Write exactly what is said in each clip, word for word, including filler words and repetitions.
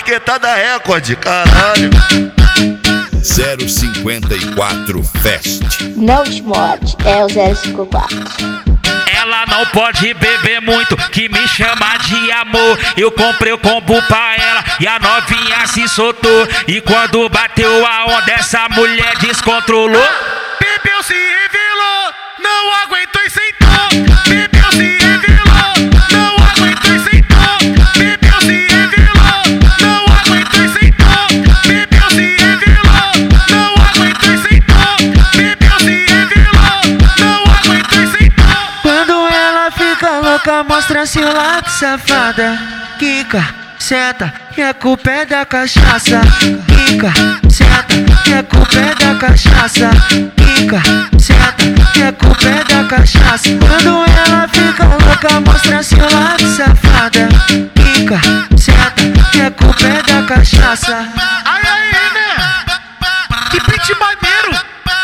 Marquetada Record, caralho. zero cinquenta e quatro Fest. Não desmote, é o zero cinquenta e quatro. Ela não pode beber muito, que me chama de amor. Eu comprei o combo pra ela e a novinha se soltou. E quando bateu a onda, essa mulher descontrolou. Bebeu, se revelou, não aguentou e sentou. Bebeu, se revelou, não aguentou e sentou. Bebeu, se revelou, não aguentou e sentou. Bebeu, se revelou, não aguentou e sentou. Bebeu, se revelou, não aguentou e sentou. Quando ela fica louca, mostra seu lado, safada. Quica, senta, e a culpa é da cachaça. Quica, senta, e a culpa é da cachaça. Quica, senta, e a culpa é da cachaça. Quando ela fica louca, mostra seu lado, safada. Quica, senta, e a culpa é da cachaça. Ai, ai, né? Que beat maneiro.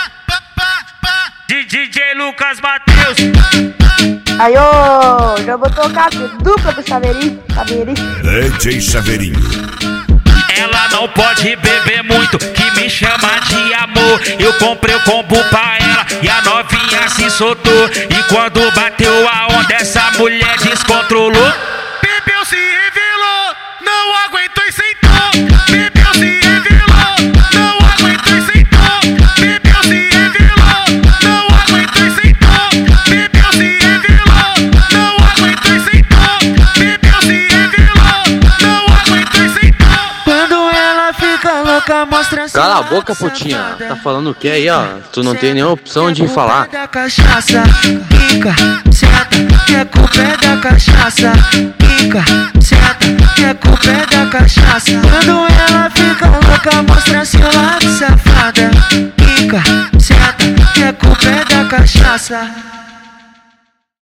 D J Lucas Matheus. Aí, ô, já vou tocar aqui, dupla do Chaveirinho, Chaveirinho. D J Chaveirinho. Ela não pode beber muito, que me chama de amor. Eu comprei o combo pra ela e a novinha se soltou. E quando bateu a onda, essa mulher descontrolou. Bebeu, se revelou, não aguentou e sentou. Bebeu, se revelou, não aguentou e sentou. Bebeu, se revelou, não aguentou e sentou. Bebeu, se revelou, não aguentou e sentou. Bebeu, se revelou, não aguentou e sentou. Quando ela fica louca, mostra seu Cala a lado, boca, putinha. safada. Tá falando o que aí, ó? Tu não tem nenhuma opção de falar. Da cachaça, quica, senta, que a culpa é da cachaça. Quica, senta, que a culpa é da cachaça. Quando ela fica louca, mostra seu lado, safada. Quica, senta, que a culpa é da cachaça.